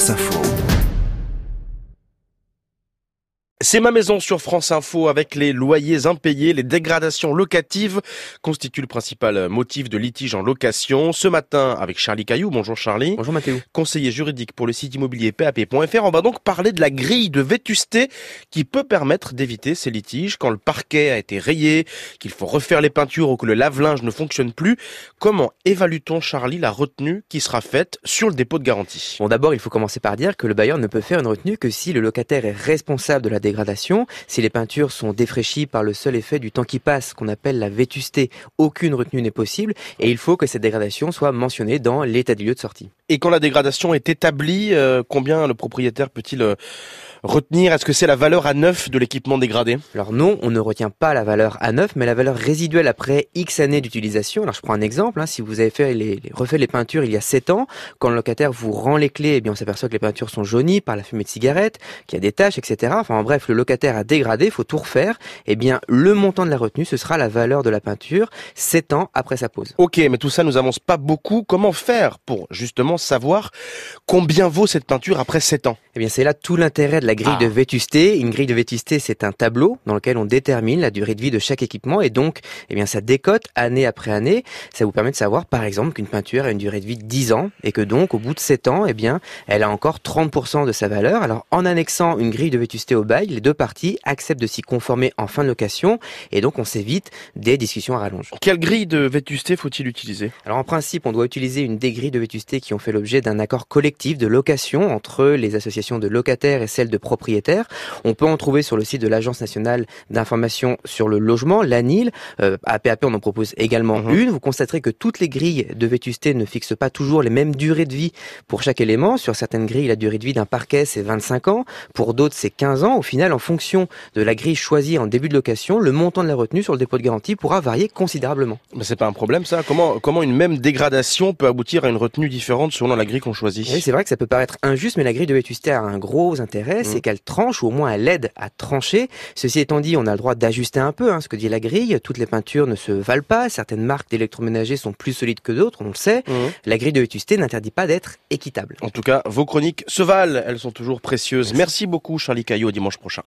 France Info. C'est ma maison sur France Info avec les loyers impayés. Les dégradations locatives constituent le principal motif de litige en location. Ce matin, avec Charlie Caillou. Bonjour Charlie. Bonjour Mathéo. Conseiller juridique pour le site immobilier PAP.fr. On va donc parler de la grille de vétusté qui peut permettre d'éviter ces litiges quand le parquet a été rayé, qu'il faut refaire les peintures ou que le lave-linge ne fonctionne plus. Comment évalue-t-on, Charlie, la retenue qui sera faite sur le dépôt de garantie? Bon, d'abord, il faut commencer par dire que le bailleur ne peut faire une retenue que si le locataire est responsable de la dégradation, si les peintures sont défraîchies par le seul effet du temps qui passe, qu'on appelle la vétusté. Aucune retenue n'est possible et il faut que cette dégradation soit mentionnée dans l'état des lieux de sortie. Et quand la dégradation est établie, combien le propriétaire peut-il retenir? Est-ce que c'est la valeur à neuf de l'équipement dégradé? Alors non, on ne retient pas la valeur à neuf, mais la valeur résiduelle après X années d'utilisation. Alors je prends un exemple, si vous avez refait les peintures il y a 7 ans, quand le locataire vous rend les clés, on s'aperçoit que les peintures sont jaunies par la fumée de cigarette, qu'il y a des taches, etc. Enfin bref, le locataire a dégradé, il faut tout refaire. Le montant de la retenue, ce sera la valeur de la peinture 7 ans après sa pose. Ok, mais tout ça nous avance pas beaucoup. Comment faire pour justement savoir combien vaut cette peinture après 7 ans? C'est là tout l'intérêt de la grille de vétusté. Une grille de vétusté, c'est un tableau dans lequel on détermine la durée de vie de chaque équipement et donc, ça décote année après année. Ça vous permet de savoir, par exemple, qu'une peinture a une durée de vie de 10 ans et que donc, au bout de 7 ans, elle a encore 30% de sa valeur. Alors, en annexant une grille de vétusté au bail, les deux parties acceptent de s'y conformer en fin de location et donc on s'évite des discussions à rallonge. Quelle grille de vétusté faut-il utiliser? Alors, en principe, on doit utiliser une des grilles de vétusté qui ont fait l'objet d'un accord collectif de location entre les associations de locataires et celles de propriétaires. On peut en trouver sur le site de l'Agence nationale d'information sur le logement, l'ANIL. À PAP, on en propose également une. Vous constaterez que toutes les grilles de vétusté ne fixent pas toujours les mêmes durées de vie pour chaque élément. Sur certaines grilles, la durée de vie d'un parquet, c'est 25 ans. Pour d'autres, c'est 15 ans. Au final, en fonction de la grille choisie en début de location, le montant de la retenue sur le dépôt de garantie pourra varier considérablement. Mais c'est pas un problème, ça. Comment une même dégradation peut aboutir à une retenue différente selon la grille qu'on choisit? Oui, c'est vrai que ça peut paraître injuste, mais la grille de vétusté a un gros intérêt, c'est qu'elle tranche, ou au moins elle aide à trancher. Ceci étant dit, on a le droit d'ajuster un peu ce que dit la grille. Toutes les peintures ne se valent pas. Certaines marques d'électroménager sont plus solides que d'autres, on le sait. La grille de vétusté n'interdit pas d'être équitable. En tout cas, vos chroniques se valent. Elles sont toujours précieuses. Merci beaucoup, Charlie Caillou. Au dimanche prochain.